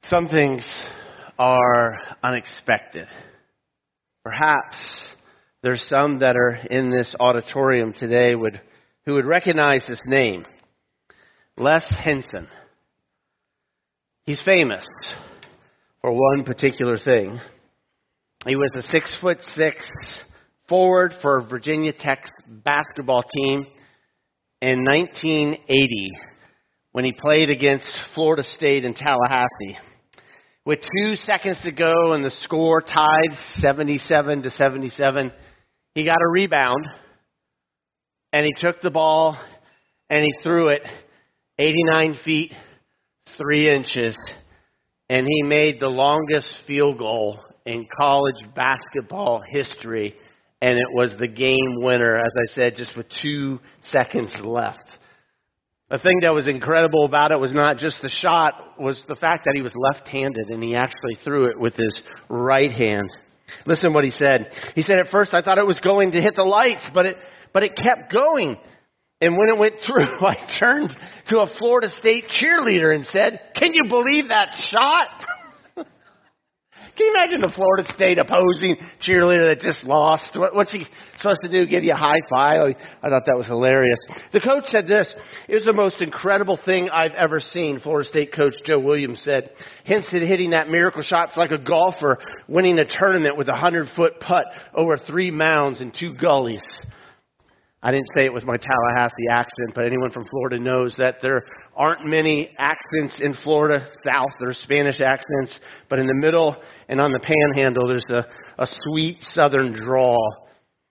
Some things are unexpected. Perhaps there's some that are in this auditorium today who would recognize this name. Les Henson. He's famous for one particular thing. He was a 6'6" forward for Virginia Tech's basketball team in 1980 when he played against Florida State in Tallahassee. With 2 seconds to go and the score tied 77-77, he got a rebound and he took the ball and he threw it 89 feet, 3 inches, and he made the longest field goal in college basketball history, and it was the game winner, as I said, just with 2 seconds left. The thing that was incredible about it was not just the shot, was the fact that he was left-handed and he actually threw it with his right hand. Listen what he said. He said, "At first I thought it was going to hit the lights, but it kept going. And when it went through, I turned to a Florida State cheerleader and said, 'Can you believe that shot?'" Can you imagine the Florida State opposing cheerleader that just lost? What's he supposed to do? Give you a high five? I thought that was hilarious. The coach said this: "It was the most incredible thing I've ever seen." Florida State coach Joe Williams said, "Henson hitting that miracle shot's like a golfer winning a tournament with a 100-foot putt over 3 mounds and 2 gullies." I didn't say it was my Tallahassee accent, but anyone from Florida knows that there aren't many accents in Florida South. There's Spanish accents, but in the middle and on the panhandle, there's a sweet southern drawl.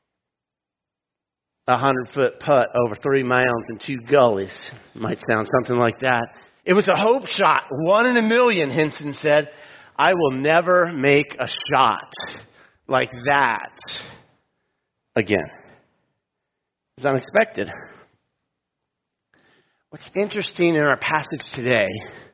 A 100-foot putt over 3 mounds and 2 gullies. Might sound something like that. It was a hope shot, 1 in a million, Henson said. "I will never make a shot like that again." It's unexpected. What's interesting in our passage today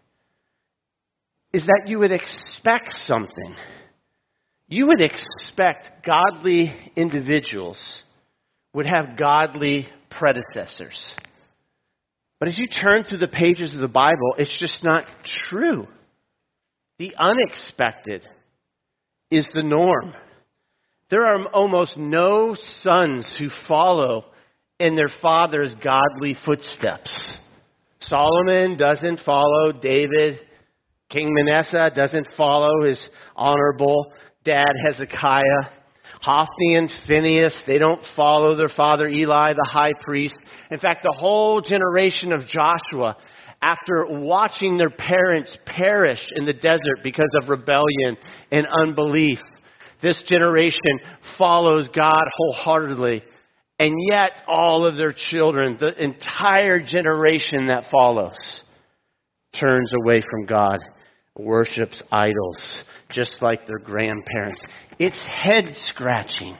is that you would expect something. You would expect godly individuals would have godly predecessors. But as you turn through the pages of the Bible, it's just not true. The unexpected is the norm. There are almost no sons who follow in their father's godly footsteps. Solomon doesn't follow David. King Manasseh doesn't follow his honorable dad Hezekiah. Hophni and Phinehas, they don't follow their father Eli, the high priest. In fact, the whole generation of Joshua, after watching their parents perish in the desert because of rebellion and unbelief, this generation follows God wholeheartedly. And yet all of their children, the entire generation that follows, turns away from God, worships idols, just like their grandparents. It's head-scratching.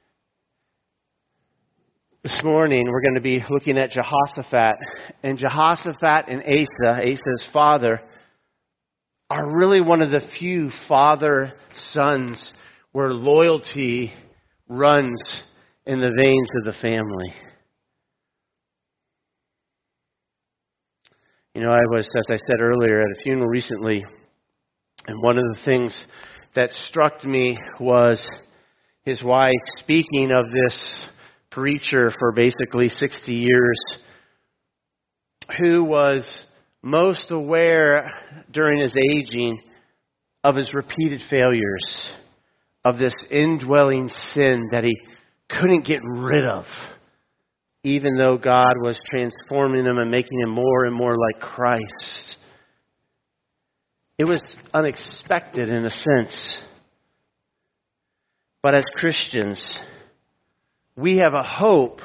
This morning we're going to be looking at Jehoshaphat. And Jehoshaphat and Asa's father, are really one of the few father-sons where loyalty runs in the veins of the family. You know, I was, as I said earlier, at a funeral recently, and one of the things that struck me was his wife speaking of this preacher for basically 60 years, who was most aware during his aging of his repeated failures, of this indwelling sin that he couldn't get rid of, even though God was transforming him and making him more and more like Christ. It was unexpected in a sense. But as Christians, we have a hope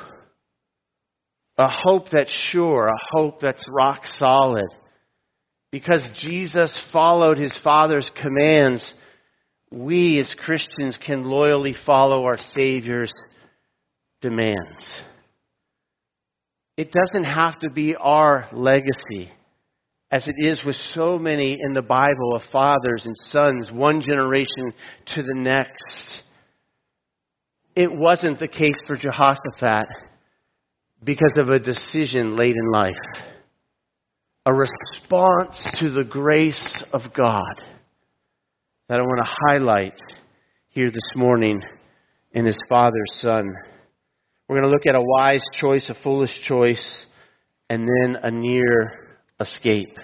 that's sure, a hope that's rock solid. Because Jesus followed his Father's commands, we as Christians can loyally follow our Savior's demands. It doesn't have to be our legacy, as it is with so many in the Bible of fathers and sons, one generation to the next. It wasn't the case for Jehoshaphat because of a decision late in life. a response to the grace of God that I want to highlight here this morning in His Father's Son. We're going to look at a wise choice, a foolish choice, and then a near escape.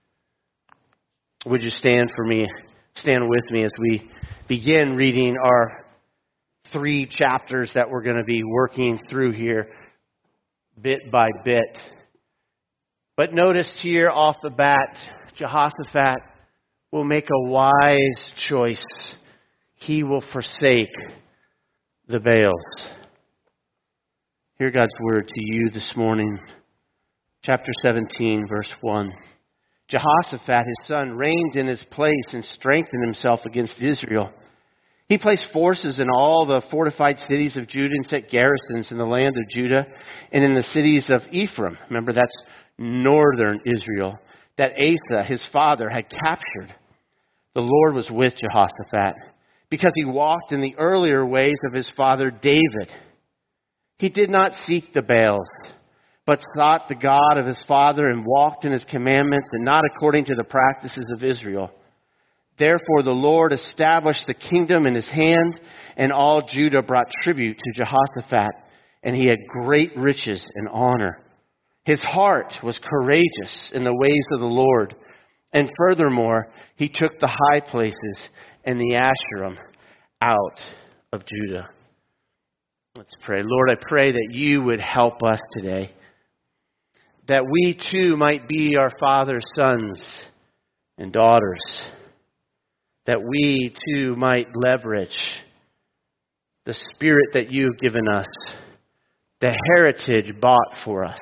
Would you stand with me as we begin reading our 3 chapters that we're going to be working through here bit by bit. But notice here off the bat, Jehoshaphat will make a wise choice. He will forsake the Baals. Hear God's word to you this morning. Chapter 17, verse 1. Jehoshaphat, his son, reigned in his place and strengthened himself against Israel. He placed forces in all the fortified cities of Judah and set garrisons in the land of Judah and in the cities of Ephraim. Remember, that's northern Israel, that Asa, his father, had captured. The Lord was with Jehoshaphat because he walked in the earlier ways of his father David. He did not seek the Baals, but sought the God of his father and walked in his commandments and not according to the practices of Israel. Therefore the Lord established the kingdom in his hand, and all Judah brought tribute to Jehoshaphat, and he had great riches and honor. His heart was courageous in the ways of the Lord. And furthermore, he took the high places and the Asherim out of Judah. Let's pray. Lord, I pray that you would help us today, that we too might be our Father's sons and daughters, that we too might leverage the Spirit that you've given us, the heritage bought for us,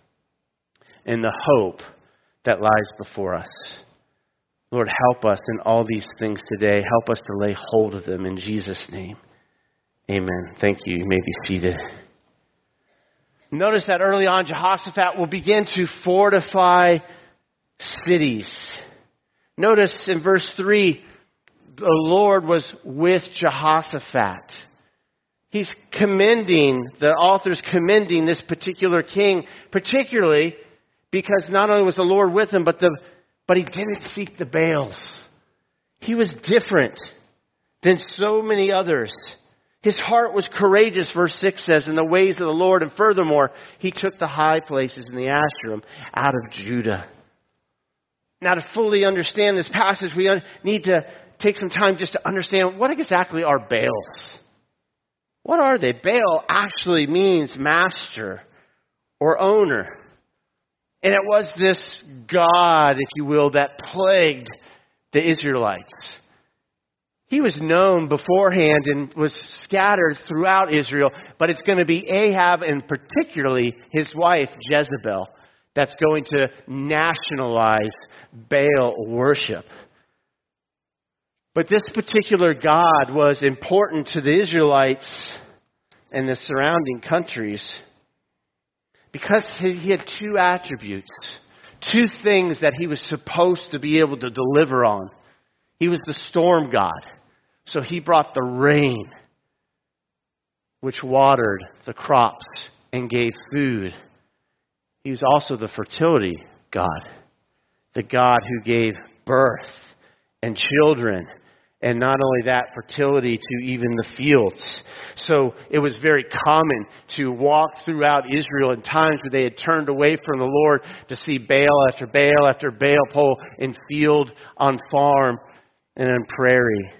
and the hope that lies before us. Lord, help us in all these things today. Help us to lay hold of them in Jesus' name. Amen. Thank you. You may be seated. Notice that early on, Jehoshaphat will begin to fortify cities. Notice in verse 3, the Lord was with Jehoshaphat. He's the author's commending this particular king, particularly because not only was the Lord with him, but he didn't seek the Baals. He was different than so many others. His heart was courageous, verse 6 says, in the ways of the Lord. And furthermore, he took the high places in the Asherim out of Judah. Now, to fully understand this passage, we need to take some time just to understand what exactly are Baals. What are they? Baal actually means master or owner. And it was this god, if you will, that plagued the Israelites. He was known beforehand and was scattered throughout Israel, but it's going to be Ahab and particularly his wife Jezebel that's going to nationalize Baal worship. But this particular god was important to the Israelites and the surrounding countries because he had 2 attributes, 2 things that he was supposed to be able to deliver on. He was the storm god. So he brought the rain, which watered the crops and gave food. He was also the fertility god, the God who gave birth and children. And not only that, fertility to even the fields. So it was very common to walk throughout Israel in times where they had turned away from the Lord to see Baal after Baal after Baal pole in field, on farm, and in prairie.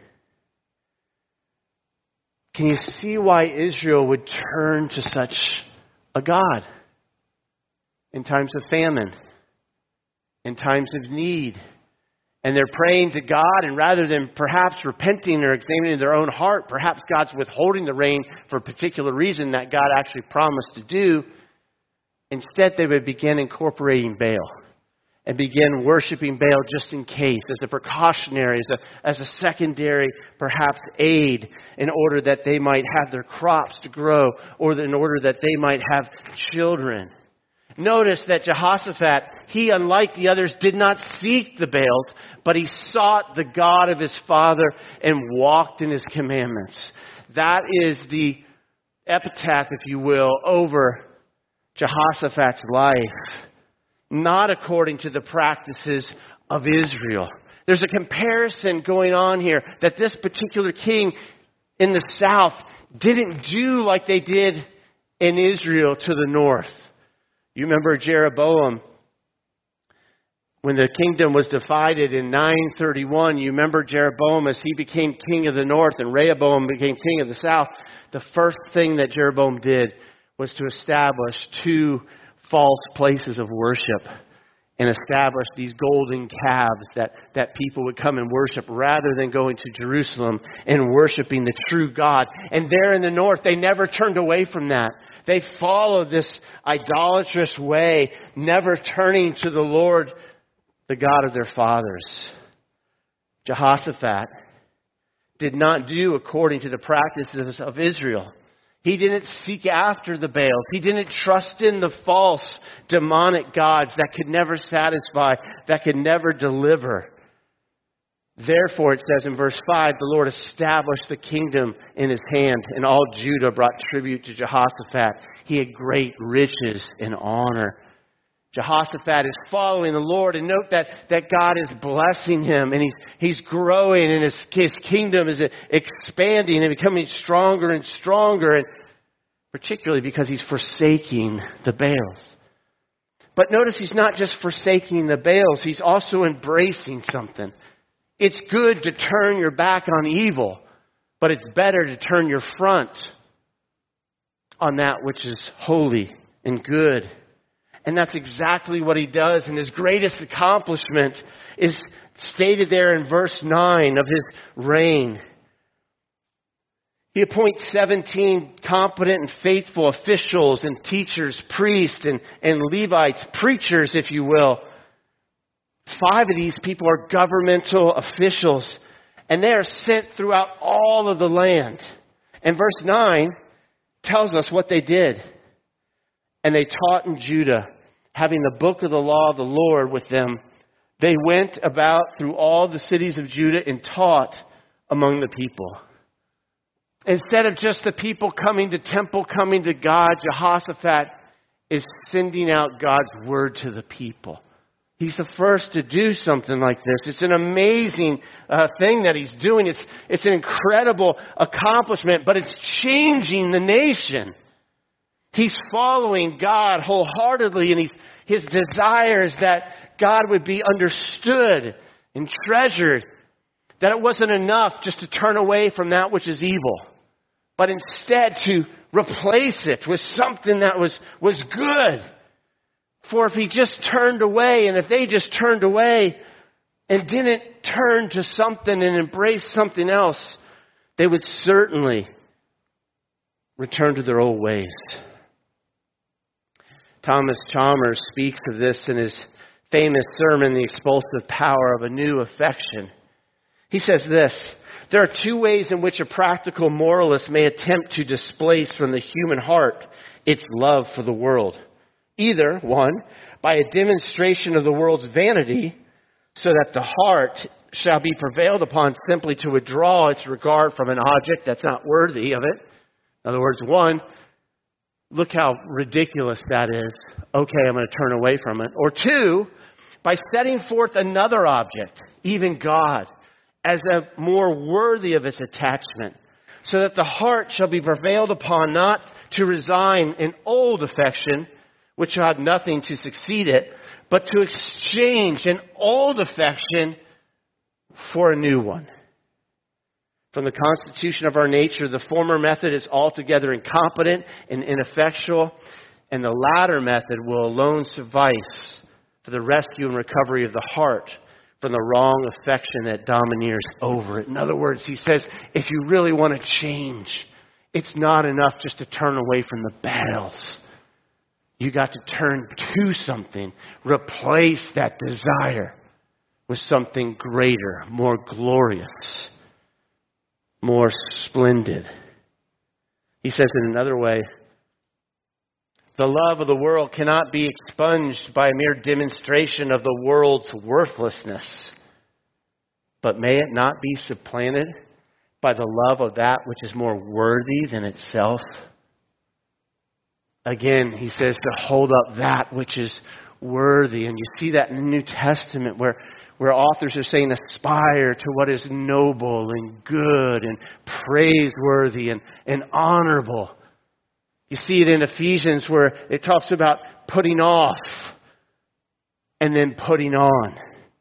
Can you see why Israel would turn to such a God in times of famine, in times of need? And they're praying to God, and rather than perhaps repenting or examining their own heart, perhaps God's withholding the rain for a particular reason that God actually promised to do. Instead, they would begin incorporating Baal and begin worshiping Baal just in case, as a precautionary, as a secondary, perhaps, aid in order that they might have their crops to grow or in order that they might have children. Notice that Jehoshaphat, he, unlike the others, did not seek the Baals, but he sought the God of his father and walked in his commandments. That is the epitaph, if you will, over Jehoshaphat's life. not according to the practices of Israel. There's a comparison going on here that this particular king in the south didn't do like they did in Israel to the north. You remember Jeroboam, when the kingdom was divided in 931, you remember Jeroboam as he became king of the north and Rehoboam became king of the south. The first thing that Jeroboam did was to establish two false places of worship and establish these golden calves that people would come and worship rather than going to Jerusalem and worshiping the true God. And there in the north, they never turned away from that. They followed this idolatrous way, never turning to the Lord, the God of their fathers. Jehoshaphat did not do according to the practices of Israel. He didn't seek after the Baals. He didn't trust in the false demonic gods that could never satisfy, that could never deliver. Therefore, it says in verse 5, the Lord established the kingdom in his hand, and all Judah brought tribute to Jehoshaphat. He had great riches and honor. Jehoshaphat is following the Lord, and note that God is blessing him, and he's growing, and his kingdom is expanding and becoming stronger and stronger, and particularly because he's forsaking the Baals. But notice he's not just forsaking the Baals, he's also embracing something. It's good to turn your back on evil, but it's better to turn your front on that which is holy and good. And that's exactly what he does. And his greatest accomplishment is stated there in verse 9 of his reign. He appoints 17 competent and faithful officials and teachers, priests and Levites, preachers, if you will. 5 of these people are governmental officials, and they are sent throughout all of the land. And verse 9 tells us what they did. And they taught in Judah, having the book of the law of the Lord with them. They went about through all the cities of Judah and taught among the people. Instead of just the people coming to temple, coming to God, Jehoshaphat is sending out God's word to the people. He's the first to do something like this. It's an amazing thing that he's doing. It's an incredible accomplishment, but it's changing the nation. He's following God wholeheartedly, and his desire is that God would be understood and treasured. That it wasn't enough just to turn away from that which is evil, but instead to replace it with something that was good. For if he just turned away, and if they just turned away and didn't turn to something and embrace something else, they would certainly return to their old ways. Thomas Chalmers speaks of this in his famous sermon, The Expulsive Power of a New Affection. He says this: there are 2 ways in which a practical moralist may attempt to displace from the human heart its love for the world. Either, 1, by a demonstration of the world's vanity, so that the heart shall be prevailed upon simply to withdraw its regard from an object that's not worthy of it. In other words, 1, look how ridiculous that is. Okay, I'm going to turn away from it. Or 2, by setting forth another object, even God, as a more worthy of its attachment, so that the heart shall be prevailed upon not to resign an old affection, which shall have nothing to succeed it, but to exchange an old affection for a new one. From the constitution of our nature, the former method is altogether incompetent and ineffectual, and the latter method will alone suffice for the rescue and recovery of the heart from the wrong affection that domineers over it. In other words, he says, if you really want to change, it's not enough just to turn away from the Baals. You got to turn to something, replace that desire with something greater, more glorious, more splendid. He says in another way, the love of the world cannot be expunged by a mere demonstration of the world's worthlessness. But may it not be supplanted by the love of that which is more worthy than itself? Again, he says to hold up that which is worthy. And you see that in the New Testament where authors are saying aspire to what is noble and good and praiseworthy and honorable. You see it in Ephesians where it talks about putting off and then putting on.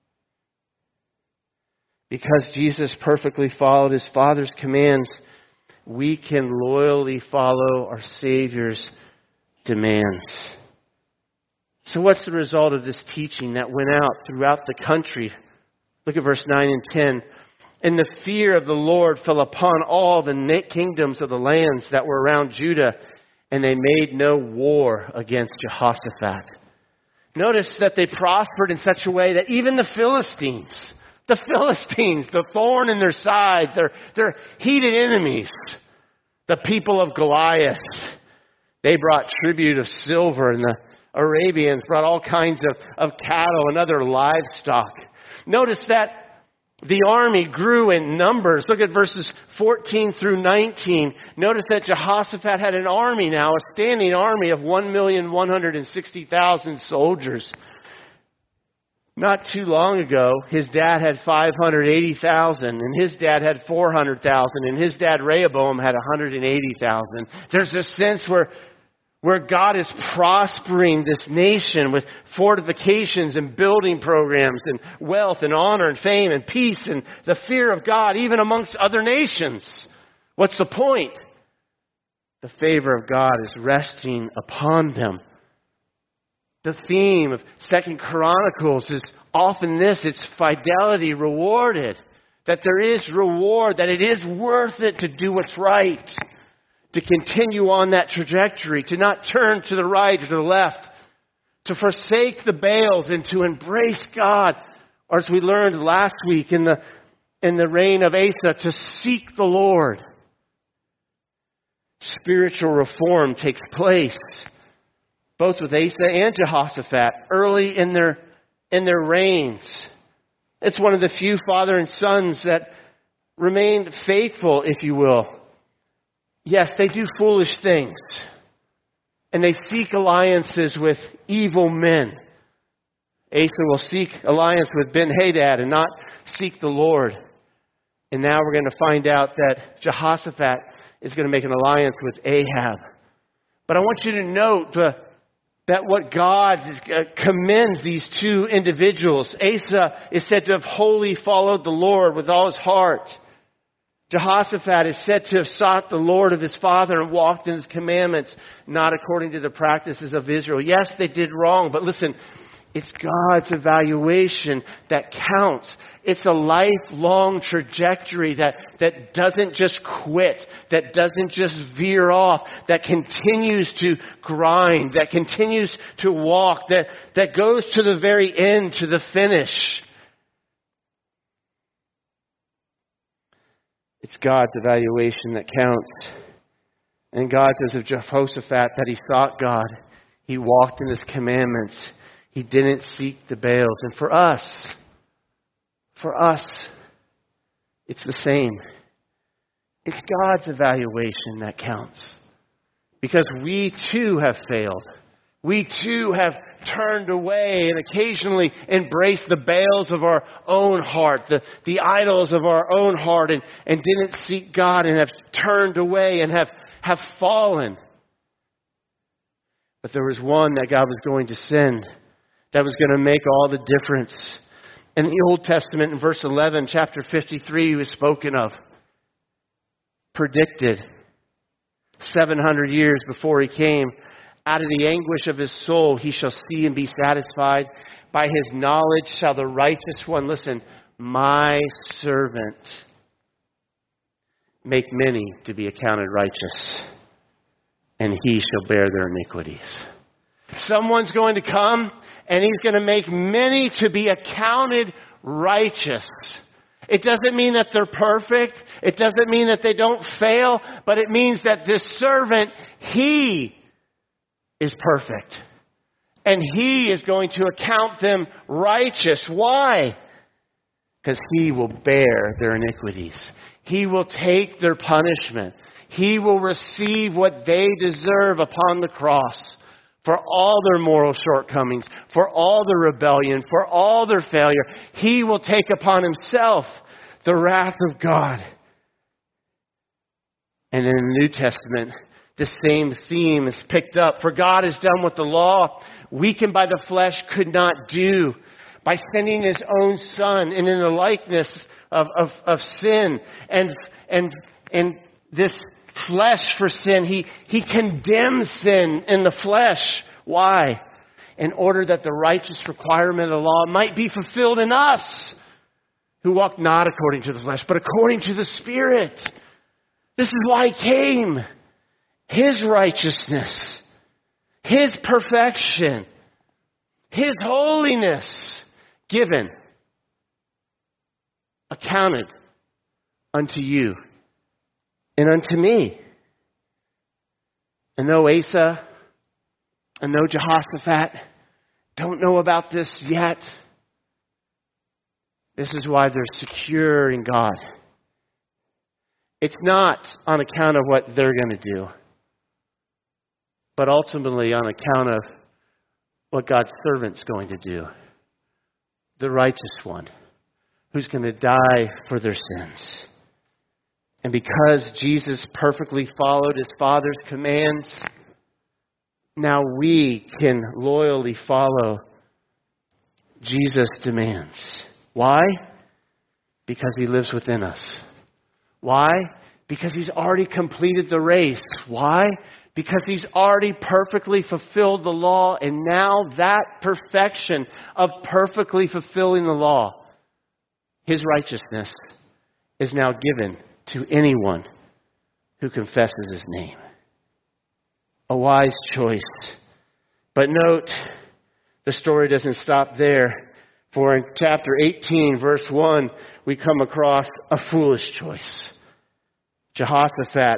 Because Jesus perfectly followed his Father's commands, we can loyally follow our Savior's demands. So what's the result of this teaching that went out throughout the country? Look at verse 9 and 10. And the fear of the Lord fell upon all the kingdoms of the lands that were around Judah, and they made no war against Jehoshaphat. Notice that they prospered in such a way that even the Philistines, the thorn in their side, their heated enemies, the people of Goliath, they brought tribute of silver, and the Arabians brought all kinds of cattle and other livestock. Notice that the army grew in numbers. Look at verses 14 through 19. Notice that Jehoshaphat had an army now, a standing army of 1,160,000 soldiers. Not too long ago, his dad had 580,000, and his dad had 400,000, and his dad Rehoboam had 180,000. There's a sense where God is prospering this nation with fortifications and building programs and wealth and honor and fame and peace and the fear of God, even amongst other nations. What's the point? The favor of God is resting upon them. The theme of 2 Chronicles is often this: it's fidelity rewarded. That there is reward, that it is worth it to do what's right. To continue on that trajectory, to not turn to the right or to the left, to forsake the Baals and to embrace God. Or as we learned last week in the reign of Asa, to seek the Lord. Spiritual reform takes place, both with Asa and Jehoshaphat, early in their reigns. It's one of the few father and sons that remained faithful, if you will. Yes, they do foolish things. And they seek alliances with evil men. Asa will seek alliance with Ben-Hadad and not seek the Lord. And now we're going to find out that Jehoshaphat is going to make an alliance with Ahab. But I want you to note that what God commends these two individuals. Asa is said to have wholly followed the Lord with all his heart. Jehoshaphat is said to have sought the Lord of his father and walked in his commandments, not according to the practices of Israel. Yes, they did wrong, but listen, it's God's evaluation that counts. It's a lifelong trajectory that doesn't just quit, that doesn't just veer off, that continues to grind, that continues to walk, that goes to the very end, to the finish. It's God's evaluation that counts. And God says of Jehoshaphat that he sought God. He walked in his commandments. He didn't seek the Baals. And for us, it's the same. It's God's evaluation that counts. Because we too have failed. We too have turned away and occasionally embraced the Baals of our own heart, the idols of our own heart, and didn't seek God and have turned away and have fallen. But there was one that God was going to send that was going to make all the difference. In the Old Testament, in verse 11, chapter 53, he was spoken of, predicted 700 years before he came. Out of the anguish of his soul, he shall see and be satisfied. By his knowledge shall the righteous one, listen, my servant, make many to be accounted righteous, and he shall bear their iniquities. Someone's going to come, and he's going to make many to be accounted righteous. It doesn't mean that they're perfect. It doesn't mean that they don't fail, but it means that this servant, he is perfect. And he is going to account them righteous. Why? Because he will bear their iniquities. He will take their punishment. He will receive what they deserve upon the cross. for all their moral shortcomings, for all their rebellion, for all their failure. He will take upon himself the wrath of God. And in the New Testament, the same theme is picked up. For God has done what the law, weakened by the flesh, could not do, by sending his own Son, and in the likeness of sin and this flesh for sin, he condemns sin in the flesh. Why? In order that the righteous requirement of the law might be fulfilled in us, who walk not according to the flesh, but according to the Spirit. This is why he came. His righteousness, his perfection, his holiness given, accounted unto you and unto me. And though Asa and though Jehoshaphat don't know about this yet, this is why they're secure in God. It's not on account of what they're going to do, but ultimately on account of what God's servant's going to do. The righteous one, who's going to die for their sins. And because Jesus perfectly followed his Father's commands, now we can loyally follow Jesus' demands. Why? Because he lives within us. Why? Because he's already completed the race. Why? Because he's already perfectly fulfilled the law, and now that perfection of perfectly fulfilling the law, his righteousness, is now given to anyone who confesses his name. A wise choice. But note, the story doesn't stop there. For in chapter 18, verse 1, we come across a foolish choice. Jehoshaphat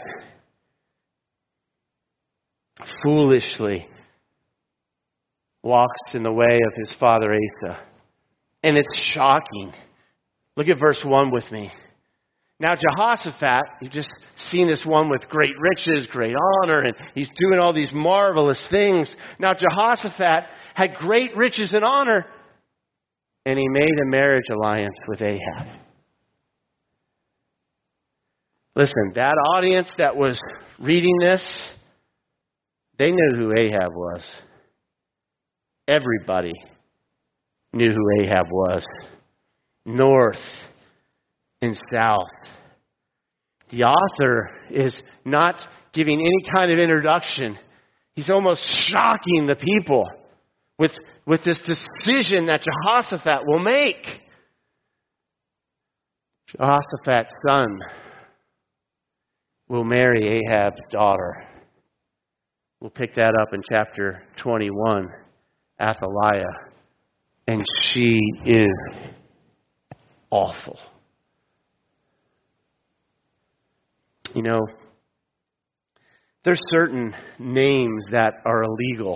foolishly walks in the way of his father Asa. And it's shocking. Look at verse 1 with me. Now Jehoshaphat, you've just seen this one with great riches, great honor, and he's doing all these marvelous things. Now Jehoshaphat had great riches and honor, and he made a marriage alliance with Ahab. Listen, that audience that was reading this, they knew who Ahab was. Everybody knew who Ahab was. North and south. The author is not giving any kind of introduction. He's almost shocking the people with this decision that Jehoshaphat will make. Jehoshaphat's son will marry Ahab's daughter. We'll pick that up in chapter 21, Athaliah. And she is awful. You know, there's certain names that are illegal.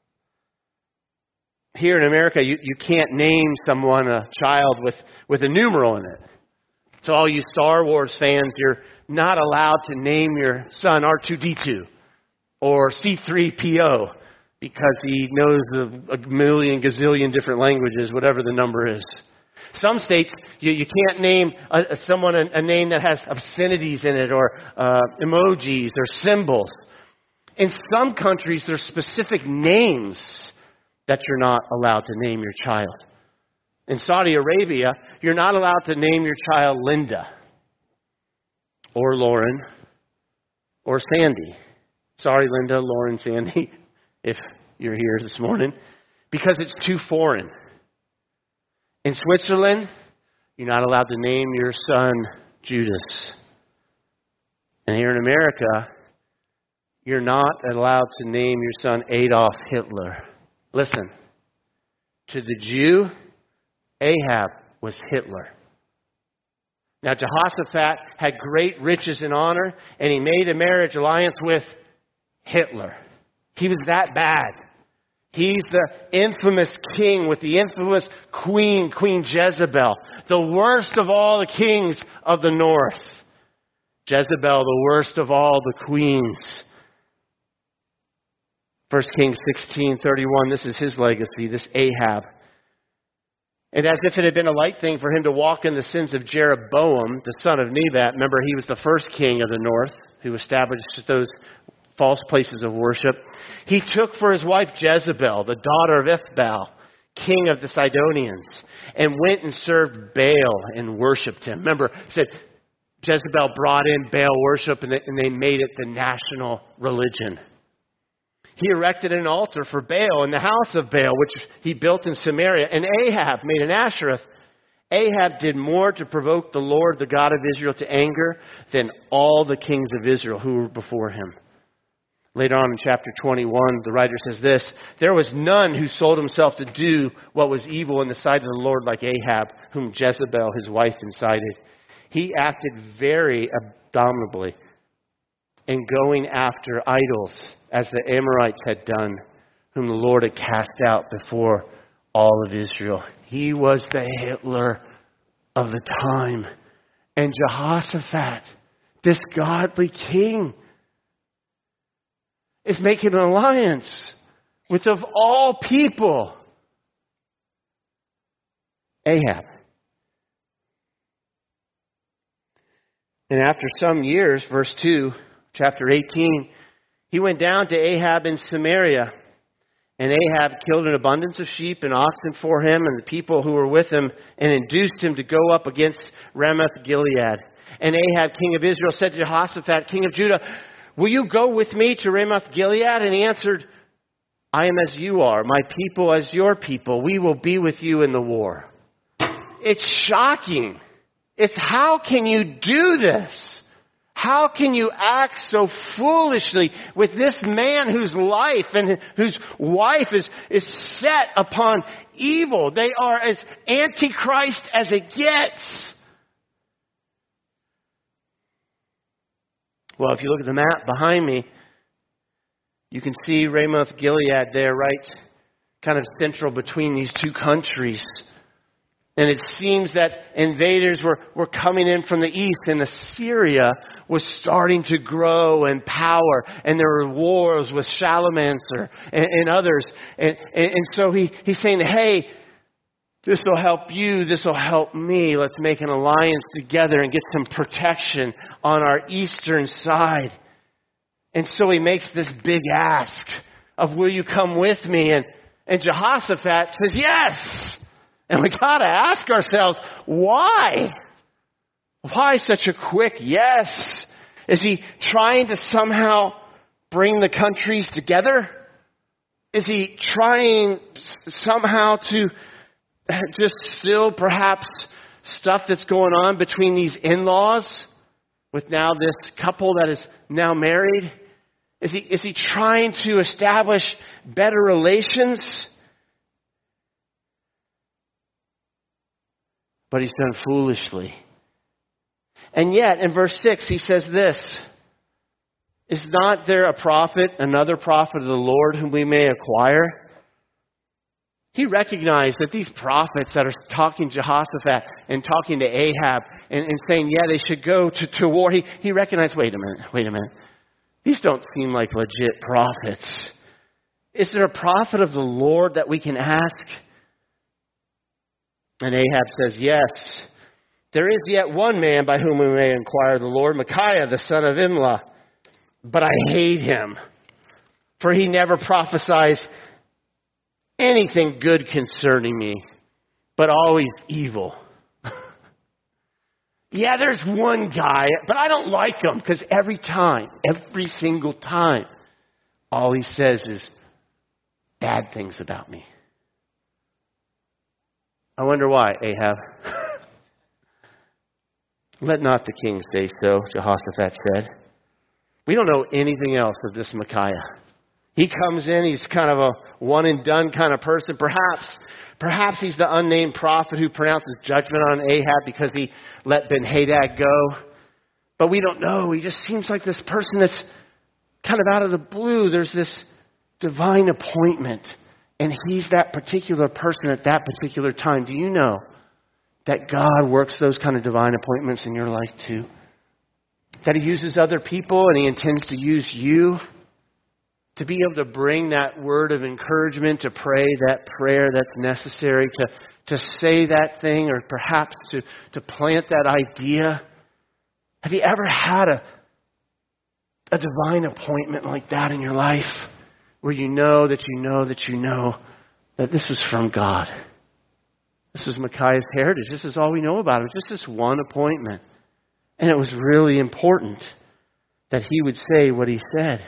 Here in America, you can't name someone a child with a numeral in it. So all you Star Wars fans, you're not allowed to name your son R2-D2 or C-3PO because he knows a million gazillion different languages, whatever the number is. Some states, you can't name someone a name that has obscenities in it or emojis or symbols. In some countries, there's specific names that you're not allowed to name your child. In Saudi Arabia, you're not allowed to name your child Linda or Lauren or Sandy. Sorry, Linda, Lauren, Sandy, if you're here this morning, because it's too foreign. In Switzerland, you're not allowed to name your son Judas. And here in America, you're not allowed to name your son Adolf Hitler. Listen, to the Jew, Ahab was Hitler. Now Jehoshaphat had great riches and honor, and he made a marriage alliance with Hitler. He was that bad. He's the infamous king with the infamous queen, Queen Jezebel, the worst of all the kings of the north. Jezebel, the worst of all the queens. 1 Kings 16:31, this is his legacy, this Ahab. And as if it had been a light thing for him to walk in the sins of Jeroboam, the son of Nebat. Remember, he was the first king of the north who established those false places of worship. He took for his wife Jezebel, the daughter of Ethbaal, king of the Sidonians, and went and served Baal and worshipped him. Remember, it said Jezebel brought in Baal worship and they made it the national religion. He erected an altar for Baal in the house of Baal, which he built in Samaria. And Ahab made an Asherah. Ahab did more to provoke the Lord, the God of Israel, to anger than all the kings of Israel who were before him. Later on in chapter 21, the writer says this, there was none who sold himself to do what was evil in the sight of the Lord like Ahab, whom Jezebel, his wife, incited. He acted very abominably in going after idols, as the Amorites had done, whom the Lord had cast out before all of Israel. He was the Hitler of the time. And Jehoshaphat, this godly king, is making an alliance with, of all people, Ahab. And after some years, verse 2, chapter 18, he went down to Ahab in Samaria, and Ahab killed an abundance of sheep and oxen for him and the people who were with him, and induced him to go up against Ramoth Gilead. And Ahab, king of Israel, said to Jehoshaphat, king of Judah, will you go with me to Ramoth Gilead? And he answered, I am as you are, my people as your people. We will be with you in the war. It's shocking. It's how can you do this? How can you act so foolishly with this man whose life and whose wife is set upon evil? They are as antichrist as it gets. Well, if you look at the map behind me, you can see Ramoth Gilead there, right? Kind of central between these two countries. And it seems that invaders were coming in from the east, and Assyria was starting to grow in power, and there were wars with Shalmaneser and others. And so he's saying, hey, this will help you, this will help me. Let's make an alliance together and get some protection on our eastern side. And so he makes this big ask of, will you come with me? And Jehoshaphat says, yes. And we got to ask ourselves, why? Why such a quick yes? Is he trying to somehow bring the countries together? Is he trying somehow to just still perhaps stuff that's going on between these in-laws with now this couple that is now married? Is he trying to establish better relations? But he's done foolishly. And yet, in verse 6, he says this, is not there a prophet, another prophet of the Lord whom we may acquire? He recognized that these prophets that are talking to Jehoshaphat and talking to Ahab and saying, yeah, they should go to war. He recognized, wait a minute. These don't seem like legit prophets. Is there a prophet of the Lord that we can ask? And Ahab says, yes, there is yet one man by whom we may inquire the Lord, Micaiah, the son of Imlah. But I hate him, for he never prophesies anything good concerning me, but always evil. Yeah, there's one guy, but I don't like him because every single time, all he says is bad things about me. I wonder why, Ahab. Let not the king say so, Jehoshaphat said. We don't know anything else of this Micaiah. He comes in, he's kind of a one and done kind of person. Perhaps he's the unnamed prophet who pronounces judgment on Ahab because he let Ben-Hadad go. But we don't know. He just seems like this person that's kind of out of the blue. There's this divine appointment. And he's that particular person at that particular time. Do you know that God works those kind of divine appointments in your life too? That he uses other people and he intends to use you to be able to bring that word of encouragement, to pray that prayer that's necessary, to say that thing, or perhaps to plant that idea. Have you ever had a divine appointment like that in your life, where you know that you know that you know that this was from God? This was Micaiah's heritage. This is all we know about him. Just this one appointment. And it was really important that he would say what he said.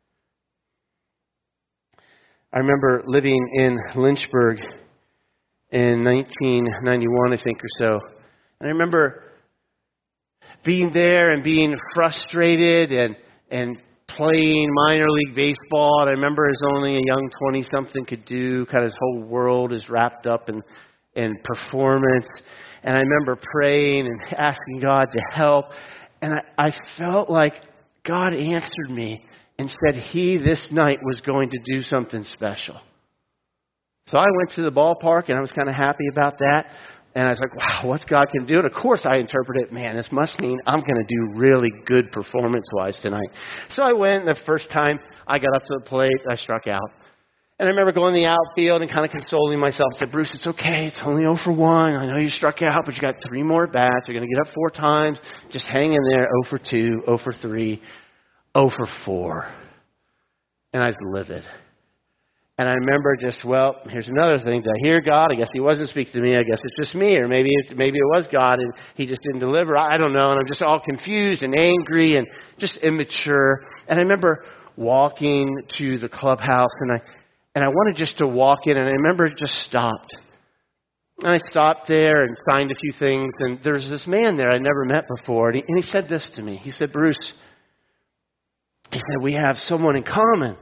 I remember living in Lynchburg in 1991, I think, or so. And I remember being there and being frustrated and playing minor league baseball. And I remember as only a young 20-something could do, kind of his whole world is wrapped up in performance. And I remember praying and asking God to help. And I felt like God answered me and said He this night was going to do something special. So I went to the ballpark and I was kind of happy about that. And I was like, wow, what's God can do? And of course I interpreted, man, this must mean I'm going to do really good performance-wise tonight. So I went, and the first time I got up to the plate, I struck out. And I remember going to the outfield and kind of consoling myself. I said, Bruce, it's okay. It's only 0 for 1. I know you struck out, but you got 3 more at-bats. You're going to get up 4 times. Just hang in there. 0 for 2, 0 for 3, 0 for 4. And I was livid. And I remember just, well, here's another thing. Did I hear God? I guess He wasn't speaking to me. I guess it's just me. Or maybe it was God and He just didn't deliver. I don't know. And I'm just all confused and angry and just immature. And I remember walking to the clubhouse and I wanted just to walk in. And I remember it just stopped. And I stopped there and signed a few things. And there's this man there I'd never met before. And he said this to me. He said, Bruce, he said, we have someone in common.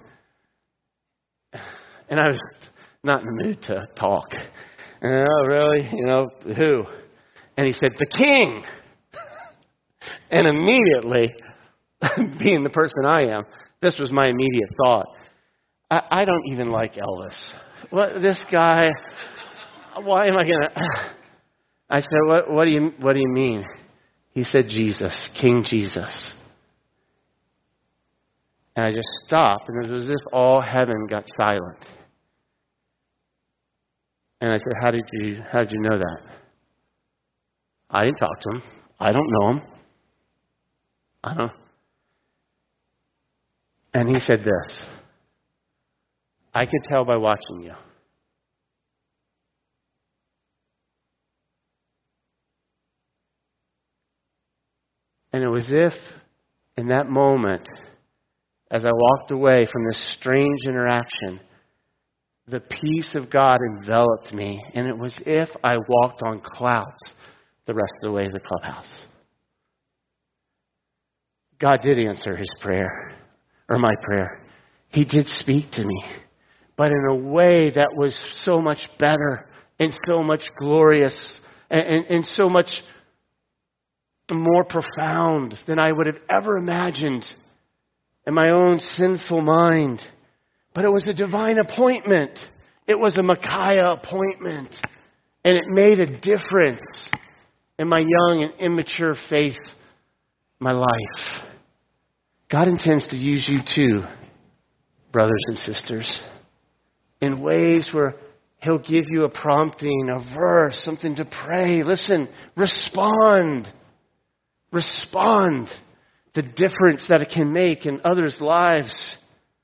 And I was not in the mood to talk. And, oh, really? You know, who? And he said, the king. And immediately, being the person I am, this was my immediate thought. I don't even like Elvis. What, this guy, why am I going to... I said, what do you mean? He said, Jesus, King Jesus. And I just stopped, and it was as if all heaven got silent. And I said, how did you know that? I didn't talk to him. I don't know him. I don't. And he said this, I could tell by watching you. And it was if, in that moment, as I walked away from this strange interaction, the peace of God enveloped me, and it was if I walked on clouds the rest of the way to the clubhouse. God did answer His prayer, or my prayer. He did speak to me, but in a way that was so much better and so much glorious and so much more profound than I would have ever imagined in my own sinful mind. But it was a divine appointment. It was a Micaiah appointment. And it made a difference in my young and immature faith, my life. God intends to use you too, brothers and sisters, in ways where He'll give you a prompting, a verse, something to pray. Listen, respond. Respond. The difference that it can make in others' lives.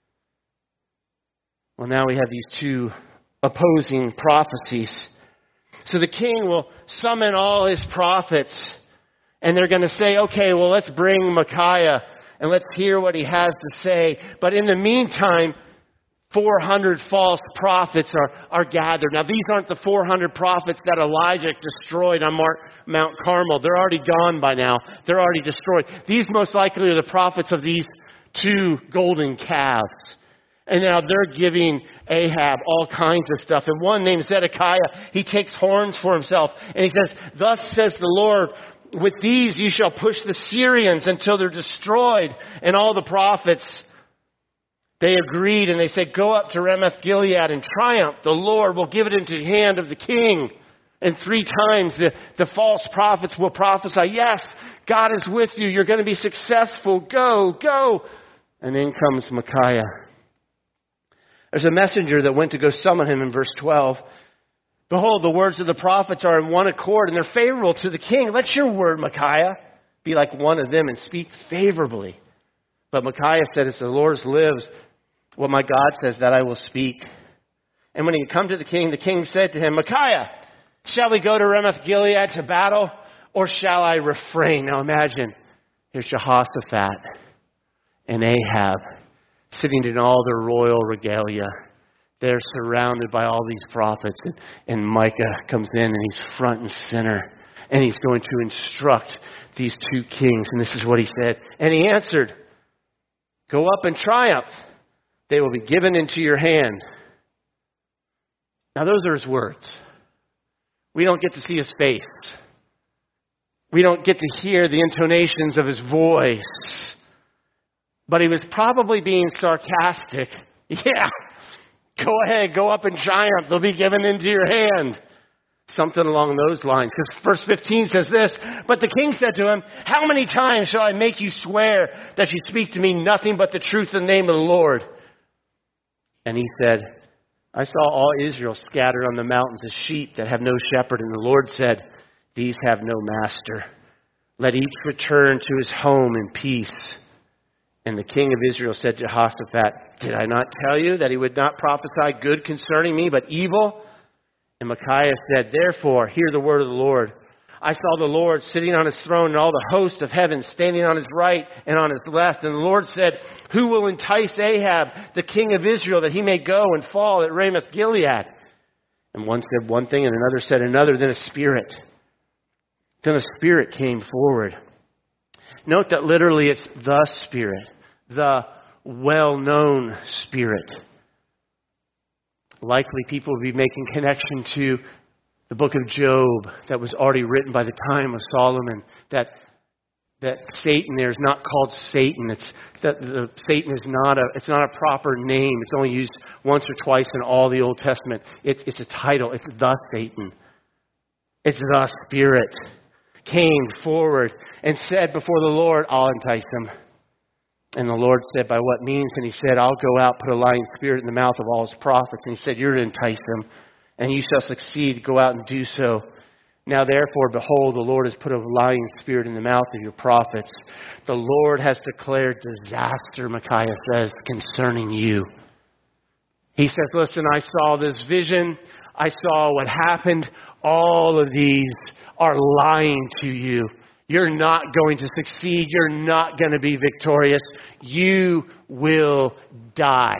Well, now we have these 2 opposing prophecies. So the king will summon all his prophets, and they're going to say, okay, well, let's bring Micaiah, and let's hear what he has to say. But in the meantime, 400 false prophets are gathered. Now, these aren't the 400 prophets that Elijah destroyed on Mount Carmel. They're already gone by now. They're already destroyed. These most likely are the prophets of these 2 golden calves. And now they're giving Ahab all kinds of stuff. And one named Zedekiah, he takes horns for himself. And he says, thus says the Lord, with these you shall push the Syrians until they're destroyed. And all the prophets, they agreed and they said, go up to Ramoth Gilead and triumph. The Lord will give it into the hand of the king. And 3 times the false prophets will prophesy, yes, God is with you. You're going to be successful. Go, go. And in comes Micaiah. There's a messenger that went to go summon him in verse 12. Behold, the words of the prophets are in one accord, and they're favorable to the king. Let your word, Micaiah, be like one of them and speak favorably. But Micaiah said, as the Lord lives, what my God says, that I will speak. And when he had come to the king said to him, Micaiah, shall we go to Ramoth-Gilead to battle, or shall I refrain? Now imagine, here's Jehoshaphat and Ahab sitting in all their royal regalia. They're surrounded by all these prophets. And Micah comes in and he's front and center. And he's going to instruct these two kings. And this is what he said. And he answered, go up and triumph. They will be given into your hand. Now those are his words. We don't get to see his face. We don't get to hear the intonations of his voice. But he was probably being sarcastic. Yeah, go ahead, go up and triumph. They'll be given into your hand. Something along those lines. Because verse 15 says this, but the king said to him, how many times shall I make you swear that you speak to me nothing but the truth in the name of the Lord? And he said, I saw all Israel scattered on the mountains as sheep that have no shepherd. And the Lord said, these have no master. Let each return to his home in peace. And the king of Israel said to Jehoshaphat, did I not tell you that he would not prophesy good concerning me, but evil? And Micaiah said, therefore, hear the word of the Lord. I saw the Lord sitting on his throne and all the host of heaven standing on his right and on his left. And the Lord said, who will entice Ahab, the king of Israel, that he may go and fall at Ramoth-Gilead? And one said one thing and another said another. Then a spirit came forward. Note that literally it's the Spirit, the well-known Spirit. Likely people would be making connection to the book of Job that was already written by the time of Solomon. That Satan there is not called Satan. Satan is not a proper name. It's only used once or twice in all the Old Testament. It's a title. It's the Satan. It's the Spirit came forward and said before the Lord, I'll entice him. And the Lord said, by what means? And he said, I'll go out, put a lying spirit in the mouth of all his prophets. And he said, you're to entice him, and you shall succeed. Go out and do so. Now therefore, behold, the Lord has put a lying spirit in the mouth of your prophets. The Lord has declared disaster, Micaiah says, concerning you. He says, listen, I saw this vision. I saw what happened. All of these are lying to you. You're not going to succeed. You're not going to be victorious. You will die.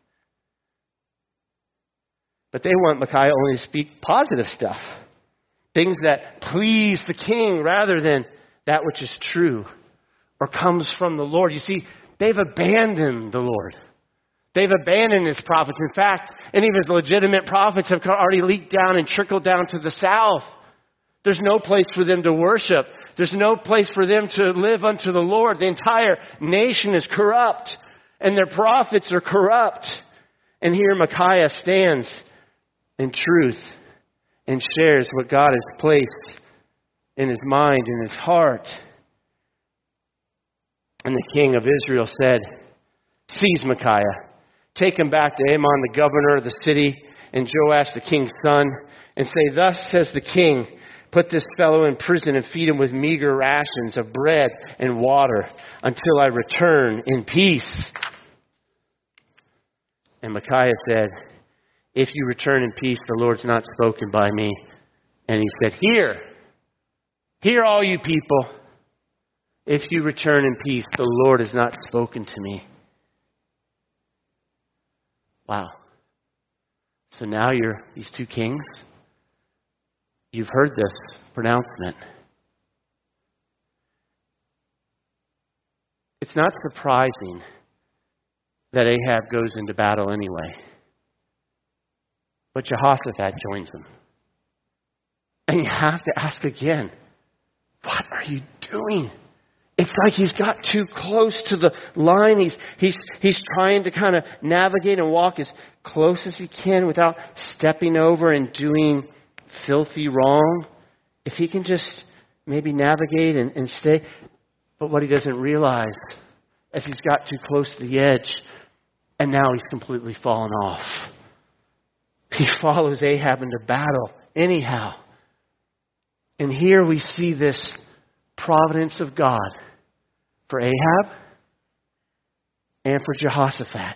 But they want Micaiah only to speak positive stuff. Things that please the king rather than that which is true or comes from the Lord. You see, they've abandoned the Lord. They've abandoned his prophets. In fact, any of his legitimate prophets have already leaked down and trickled down to the south. There's no place for them to worship. There's no place for them to live unto the Lord. The entire nation is corrupt, and their prophets are corrupt. And here Micaiah stands in truth and shares what God has placed in his mind and his heart. And the king of Israel said, seize Micaiah, take him back to Amon, the governor of the city, and Joash, the king's son, and say, thus says the king, put this fellow in prison and feed him with meager rations of bread and water until I return in peace. And Micaiah said, if you return in peace, the Lord's not spoken by me. And he said, hear all you people. If you return in peace, the Lord has not spoken to me. Wow. So now these two kings, you've heard this pronouncement. It's not surprising that Ahab goes into battle anyway. But Jehoshaphat joins him. And you have to ask again, what are you doing? It's like he's got too close to the line. He's trying to kind of navigate and walk as close as he can without stepping over and doing filthy wrong. If he can just maybe navigate and stay. But what he doesn't realize, as he's got too close to the edge, And now he's completely fallen off. He follows Ahab into battle anyhow. And here we see this providence of God for Ahab and for Jehoshaphat.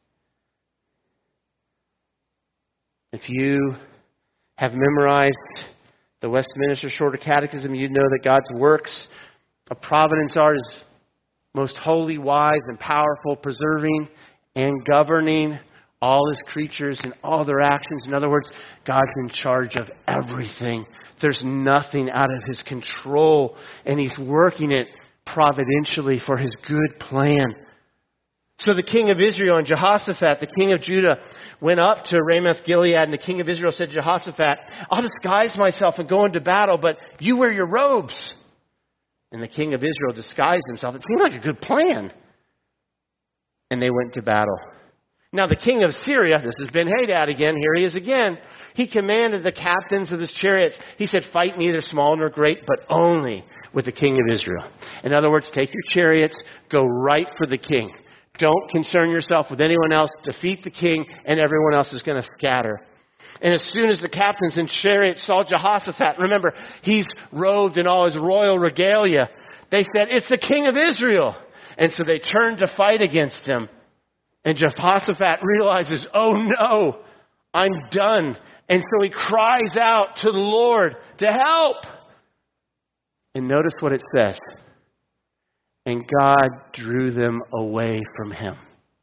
If you have memorized the Westminster Shorter Catechism, you know that God's works of providence are His most holy, wise, and powerful, preserving and governing all His creatures and all their actions. In other words, God's in charge of everything. There's nothing out of His control, and He's working it providentially for His good plan. So the king of Israel and Jehoshaphat, the king of Judah, went up to Ramoth Gilead, and the king of Israel said to Jehoshaphat, I'll disguise myself and go into battle, but you wear your robes. And the king of Israel disguised himself. It seemed like a good plan. And they went to battle. Now the king of Syria, this is Ben-Hadad again, here he is again. He commanded the captains of his chariots. He said, fight neither small nor great, but only with the king of Israel. In other words, take your chariots, go right for the king. Don't concern yourself with anyone else. Defeat the king, and everyone else is going to scatter. And as soon as the captains in chariots saw Jehoshaphat, remember, he's robed in all his royal regalia, they said, it's the king of Israel. And so they turned to fight against him. And Jehoshaphat realizes, oh no, I'm done. And so he cries out to the Lord to help. And notice what it says. And God drew them away from him.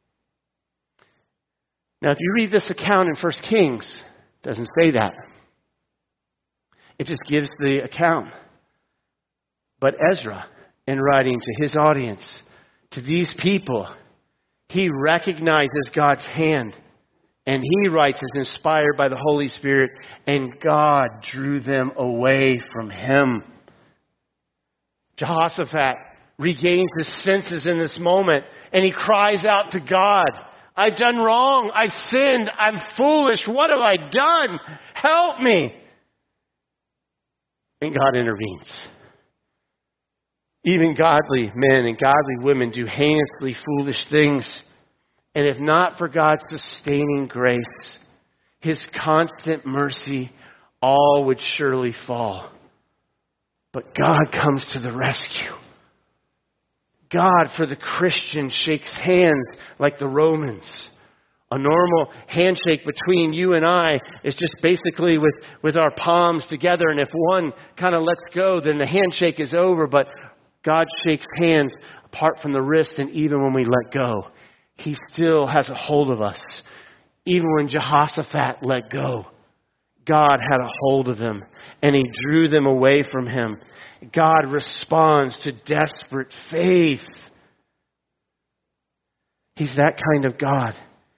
Now, if you read this account in 1 Kings, it doesn't say that. It just gives the account. But Ezra, in writing to his audience, to these people, he recognizes God's hand. And he writes as inspired by the Holy Spirit, and God drew them away from him. Jehoshaphat regains his senses in this moment, and he cries out to God, I've done wrong, I've sinned, I'm foolish, what have I done? Help me! And God intervenes. Even godly men and godly women do heinously foolish things, and if not for God's sustaining grace, His constant mercy, all would surely fall. But God comes to the rescue. God, for the Christian, shakes hands like the Romans. A normal handshake between you and I is just basically with our palms together. And if one kind of lets go, then the handshake is over. But God shakes hands apart from the wrist. And even when we let go, He still has a hold of us. Even when Jehoshaphat let go, God had a hold of them. And He drew them away from Him. God responds to desperate faith. He's that kind of God.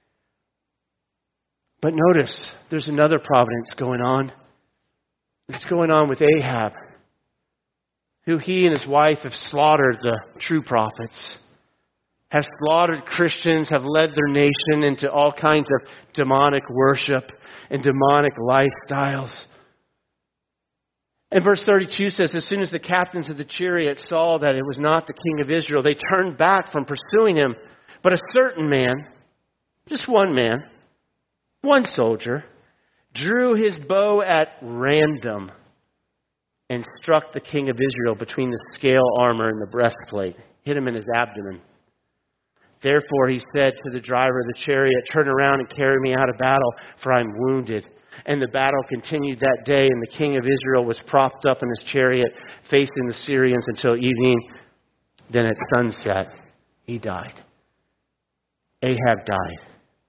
But notice, there's another providence going on. It's going on with Ahab, who he and his wife have slaughtered the true prophets, have slaughtered Christians, have led their nation into all kinds of demonic worship and demonic lifestyles. And verse 32 says, as soon as the captains of the chariot saw that it was not the king of Israel, they turned back from pursuing him. But a certain man, just one man, one soldier, drew his bow at random and struck the king of Israel between the scale armor and the breastplate, hit him in his abdomen. Therefore he said to the driver of the chariot, turn around and carry me out of battle, for I am wounded. And the battle continued that day, and the king of Israel was propped up in his chariot, facing the Syrians until evening. Then at sunset, he died. Ahab died.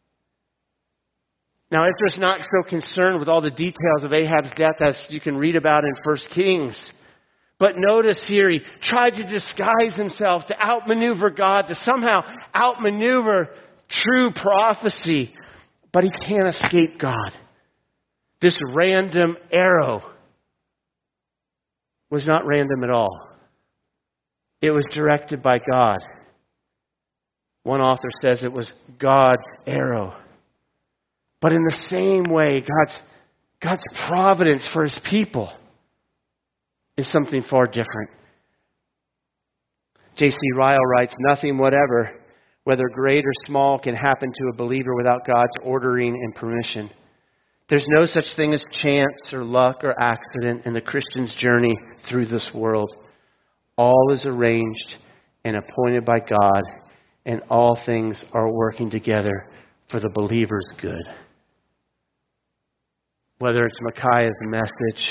Now, Ezra's not so concerned with all the details of Ahab's death as you can read about in 1 Kings. But notice here, he tried to disguise himself, to outmaneuver God, to somehow outmaneuver true prophecy. But he can't escape God. This random arrow was not random at all. It was directed by God. One author says it was God's arrow. But in the same way, God's providence for His people is something far different. J.C. Ryle writes, nothing whatever whether great or small, can happen to a believer without God's ordering and permission. There's no such thing as chance or luck or accident in the Christian's journey through this world. All is arranged and appointed by God, and all things are working together for the believer's good. Whether it's Micaiah's message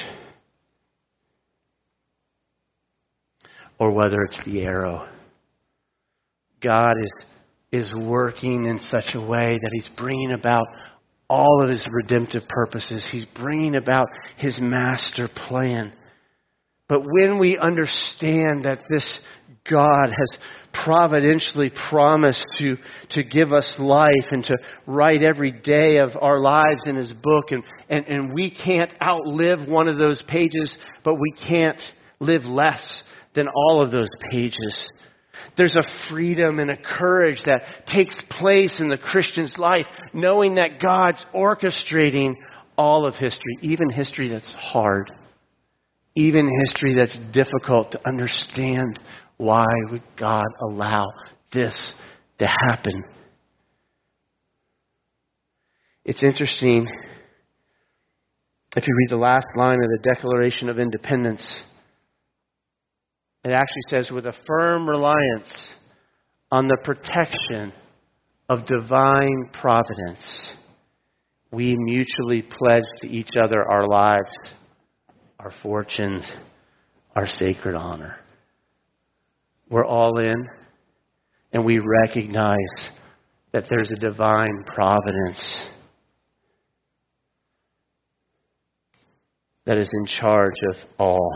or whether it's the arrow, God is working in such a way that He's bringing about all of His redemptive purposes. He's bringing about His master plan. But when we understand that this God has providentially promised to give us life and to write every day of our lives in His book, and we can't outlive one of those pages, but we can't live less than all of those pages. There's a freedom and a courage that takes place in the Christian's life, knowing that God's orchestrating all of history, even history that's hard, even history that's difficult to understand. Why would God allow this to happen? It's interesting, if you read the last line of the Declaration of Independence, it actually says, with a firm reliance on the protection of divine providence, we mutually pledge to each other our lives, our fortunes, our sacred honor. We're all in, and we recognize that there's a divine providence that is in charge of all.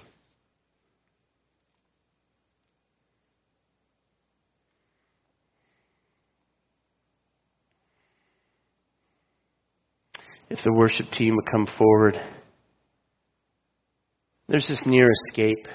If the worship team would come forward. There's this near escape.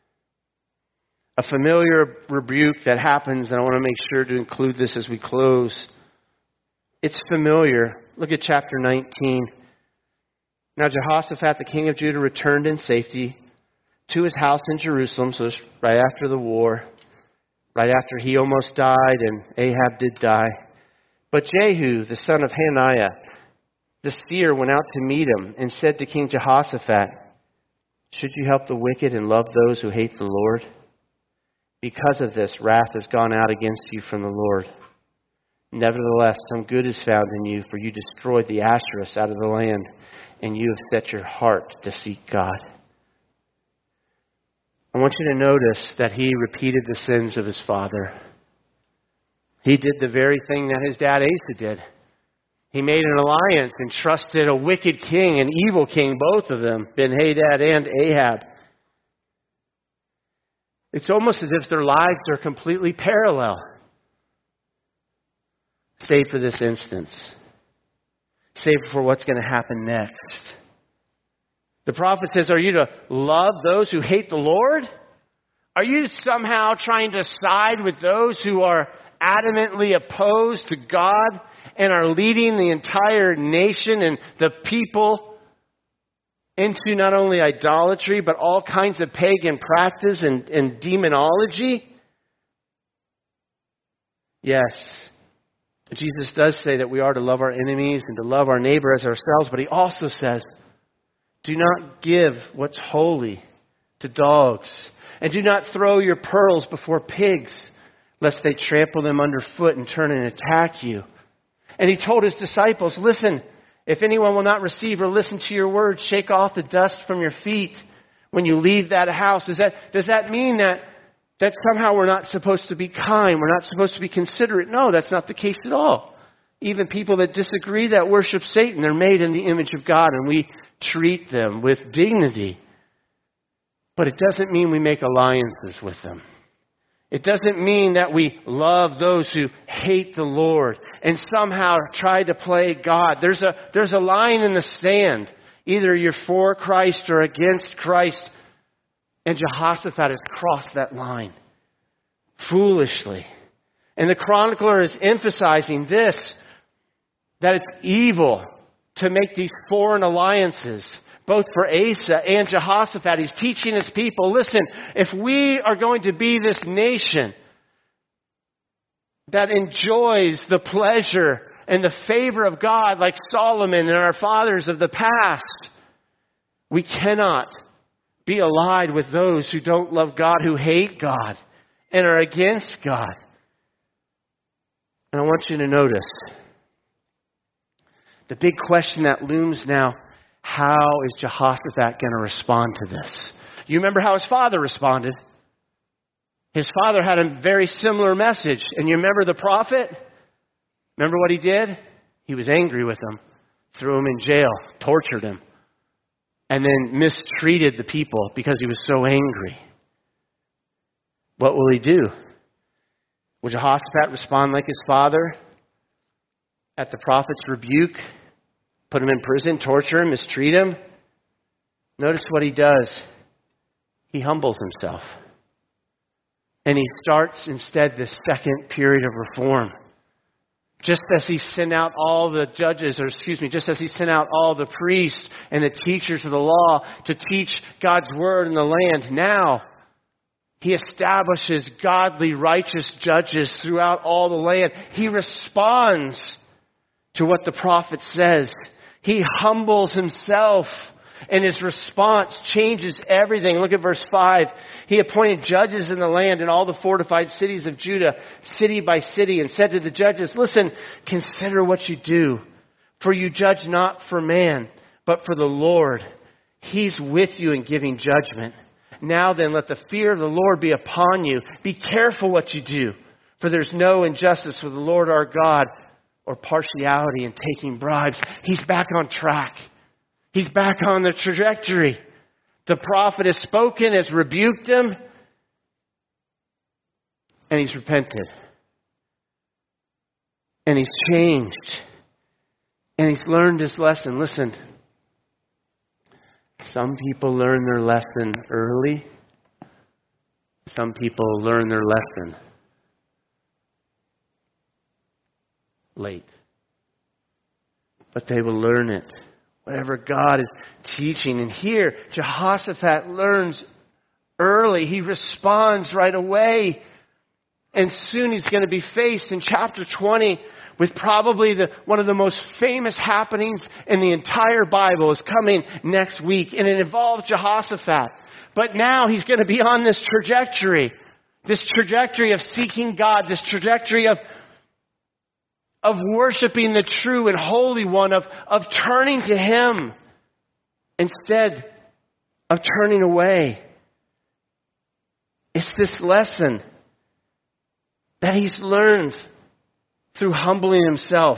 A familiar rebuke that happens, and I want to make sure to include this as we close. It's familiar. Look at chapter 19. Now Jehoshaphat, the king of Judah, returned in safety to his house in Jerusalem. So it's right after the war, right after he almost died and Ahab did die. But Jehu, the son of Hananiah, the seer, went out to meet him and said to King Jehoshaphat, should you help the wicked and love those who hate the Lord? Because of this, wrath has gone out against you from the Lord. Nevertheless, some good is found in you, for you destroyed the Asherahs out of the land, and you have set your heart to seek God. I want you to notice that he repeated the sins of his father. He did the very thing that his dad Asa did. He made an alliance and trusted a wicked king, an evil king, both of them, Ben-Hadad and Ahab. It's almost as if their lives are completely parallel, save for this instance, save for what's going to happen next. The prophet says, are you to love those who hate the Lord? Are you somehow trying to side with those who are adamantly opposed to God and are leading the entire nation and the people into not only idolatry, but all kinds of pagan practice and demonology? Yes, Jesus does say that we are to love our enemies and to love our neighbor as ourselves, but he also says, do not give what's holy to dogs, and do not throw your pearls before pigs, lest they trample them underfoot and turn and attack you. And he told his disciples, listen, if anyone will not receive or listen to your words, shake off the dust from your feet when you leave that house. Does that mean that somehow we're not supposed to be kind? We're not supposed to be considerate? No, that's not the case at all. Even people that disagree, that worship Satan, they're made in the image of God, and we treat them with dignity. But it doesn't mean we make alliances with them. It doesn't mean that we love those who hate the Lord and somehow try to play God. There's a line in the sand. Either you're for Christ or against Christ. And Jehoshaphat has crossed that line foolishly. And the chronicler is emphasizing this, that it's evil to make these foreign alliances, both for Asa and Jehoshaphat. He's teaching his people, listen, if we are going to be this nation that enjoys the pleasure and the favor of God like Solomon and our fathers of the past. We cannot be allied with those who don't love God, who hate God and are against God. And I want you to notice the big question that looms now: how is Jehoshaphat going to respond to this? You remember how his father responded. His father had a very similar message. And you remember the prophet? Remember what he did? He was angry with him, threw him in jail, tortured him, and then mistreated the people because he was so angry. What will he do? Will Jehoshaphat respond like his father at the prophet's rebuke? Put him in prison, torture him, mistreat him? Notice what he does. He humbles himself. And he starts instead this second period of reform. Just as he sent out all the judges, just as he sent out all the priests and the teachers of the law to teach God's word in the land, now he establishes godly, righteous judges throughout all the land. He responds to what the prophet says. He humbles himself, and his response changes everything. Look at verse 5. He appointed judges in the land in all the fortified cities of Judah, city by city, and said to the judges, listen, consider what you do, for you judge not for man, but for the Lord. He's with you in giving judgment. Now then, let the fear of the Lord be upon you. Be careful what you do, for there's no injustice with the Lord our God or partiality in taking bribes. He's back on track. He's back on the trajectory. The prophet has spoken, has rebuked him, and he's repented. And he's changed. And he's learned his lesson. Listen, some people learn their lesson early. Some people learn their lesson late. But they will learn it. Whatever God is teaching. And here, Jehoshaphat learns early. He responds right away. And soon he's going to be faced in chapter 20 with probably one of the most famous happenings in the entire Bible is coming next week. And it involves Jehoshaphat. But now he's going to be on this trajectory. This trajectory of seeking God. This trajectory of worshiping the true and holy one, of turning to him instead of turning away. It's this lesson that he's learned through humbling himself.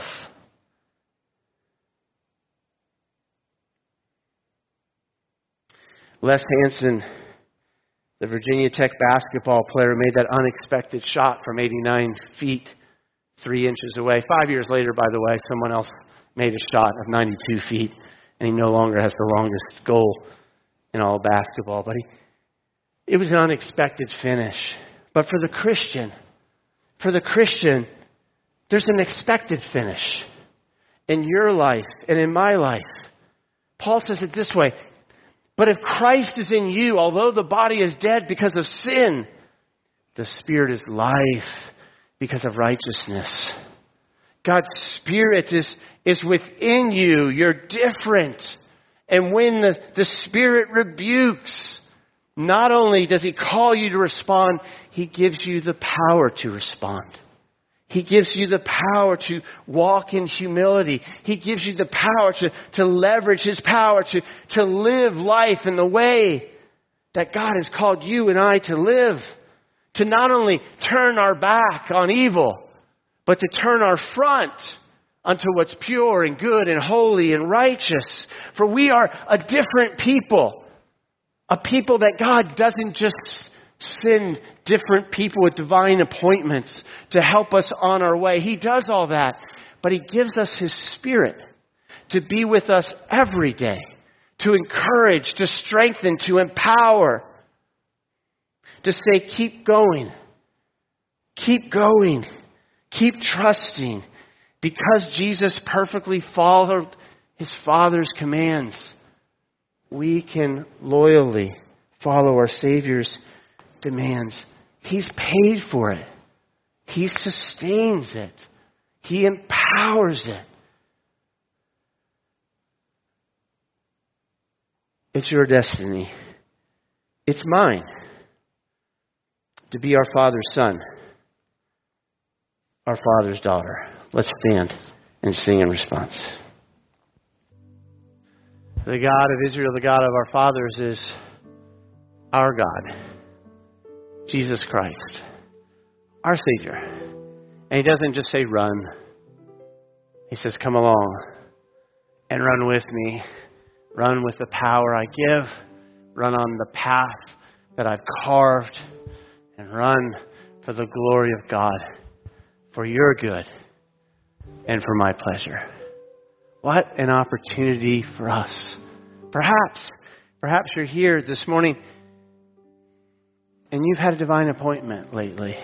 Les Hansen, the Virginia Tech basketball player, made that unexpected shot from 89 feet. 3 inches away. 5 years later, by the way, someone else made a shot of 92 feet, and he no longer has the longest goal in all basketball. But it was an unexpected finish. But for the Christian, there's an expected finish in your life and in my life. Paul says it this way, but if Christ is in you, although the body is dead because of sin, the Spirit is life because of righteousness. God's Spirit is within you. You're different. And when the Spirit rebukes, not only does He call you to respond, He gives you the power to respond. He gives you the power to walk in humility. He gives you the power to leverage His power to live life in the way that God has called you and I to live. To not only turn our back on evil, but to turn our front unto what's pure and good and holy and righteous. For we are a different people. A people that God doesn't just send different people with divine appointments to help us on our way. He does all that. But He gives us His Spirit to be with us every day. To encourage, to strengthen, to empower. To say, keep going, keep trusting. Because Jesus perfectly followed His Father's commands, we can loyally follow our Savior's demands. He's paid for it. He sustains it. He empowers it. It's your destiny. It's mine to be our Father's son, our Father's daughter. Let's stand and sing in response. The God of Israel, the God of our fathers, is our God, Jesus Christ, our Savior. And He doesn't just say run. He says, come along and run with me. Run with the power I give. Run on the path that I've carved. And run for the glory of God, for your good and for my pleasure. What an opportunity for us. Perhaps you're here this morning and you've had a divine appointment lately.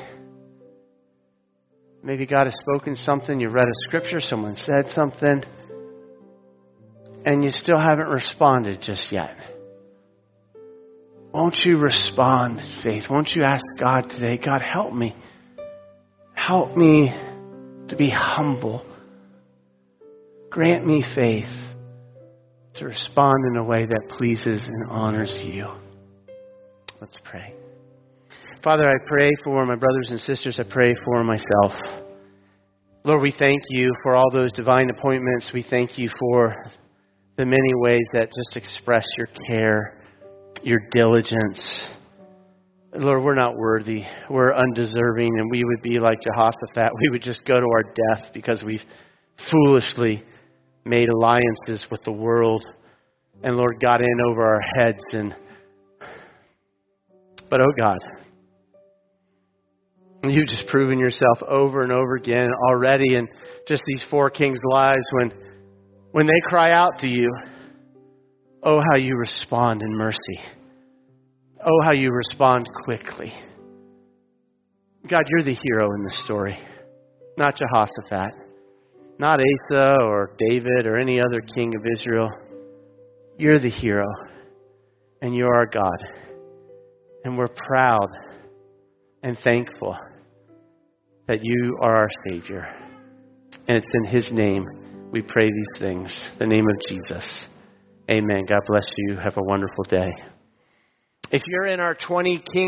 Maybe God has spoken something, you read a scripture, someone said something, and you still haven't responded just yet. Won't you respond in faith? Won't you ask God today, God, help me. Help me to be humble. Grant me faith to respond in a way that pleases and honors you. Let's pray. Father, I pray for my brothers and sisters. I pray for myself. Lord, we thank you for all those divine appointments. We thank you for the many ways that just express your care, your diligence. Lord, we're not worthy. We're undeserving, and we would be like Jehoshaphat. We would just go to our death because we've foolishly made alliances with the world and, Lord, got in over our heads. But, oh God, you've just proven yourself over and over again already in just these four kings' lives when they cry out to you. Oh, how you respond in mercy. Oh, how you respond quickly. God, you're the hero in this story, not Jehoshaphat, not Asa or David or any other king of Israel. You're the hero, and you're our God. And we're proud and thankful that you are our Savior. And it's in His name we pray these things, the name of Jesus. Amen. God bless you. Have a wonderful day. If you're in our 20 King